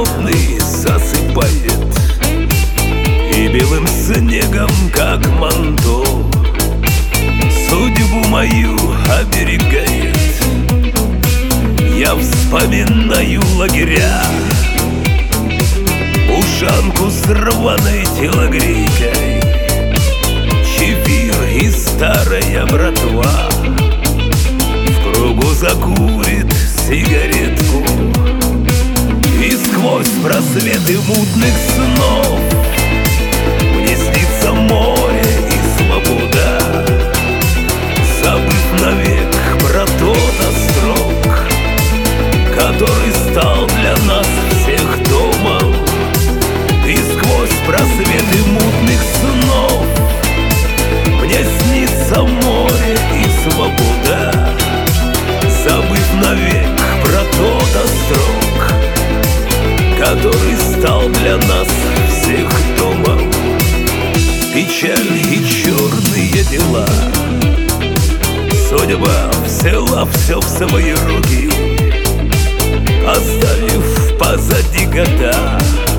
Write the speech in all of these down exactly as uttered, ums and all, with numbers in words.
холодный засыпает, и белым снегом, как манто, судьбу мою оберегает. Я вспоминаю лагеря, ушанку с рваной телогрейкой, чефир и старая братва в кругу закурит сигаретку, и сквозь просветы мутных снов мне снится море и свобода, забыв навек про тот остров, который стал для нас всех домом. И сквозь просветы мутных снов мне снится море и свобода, забыв навек про тот остров, который стал для нас всех домом. Печаль и черные дела, судьба взяла все в свои руки, оставив позади года,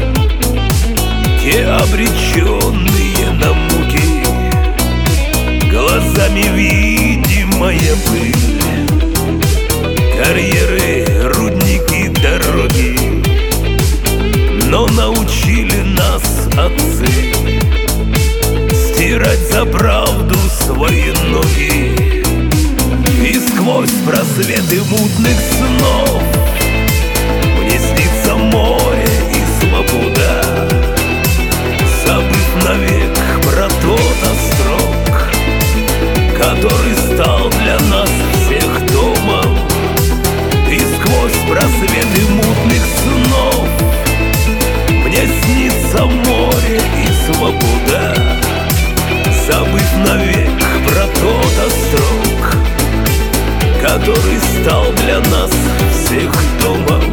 те обреченные на муки. Глазами видимая пыль, карьеры, рудники, дороги, но научили нас отцы стирать за правду свои ноги. И сквозь просветы мутных снов мне снится море и свобода, забыв навек про тот остров, который стал для нас всех домом. И сквозь просветы мутных снов мне снится море и свобода, забыв навек про тот остров, который стал для нас всех домом.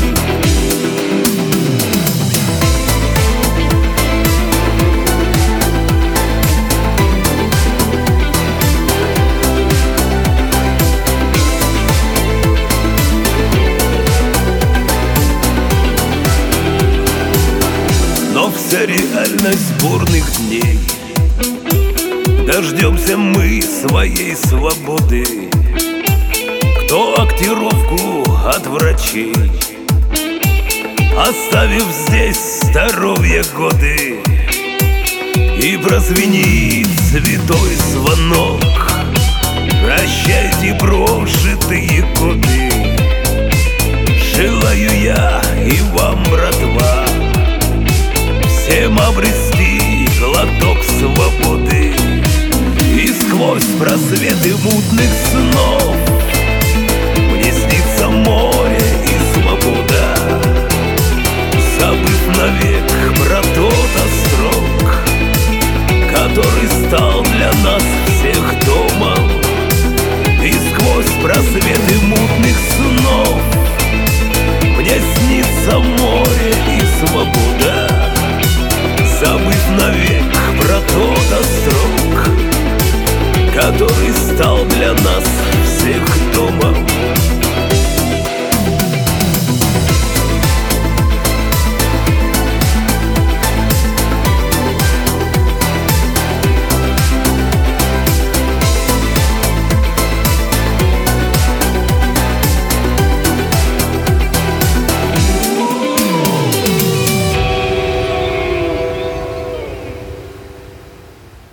Но вся реальность бурных дней, дождемся мы своей свободы. Кто актировку от врачей, оставив здесь здоровье годы, и прозвенит святой звонок: прощайте прожитые годы. Желаю я и вам, братва, всем обрести глоток свободы. И сквозь просветы мутных снов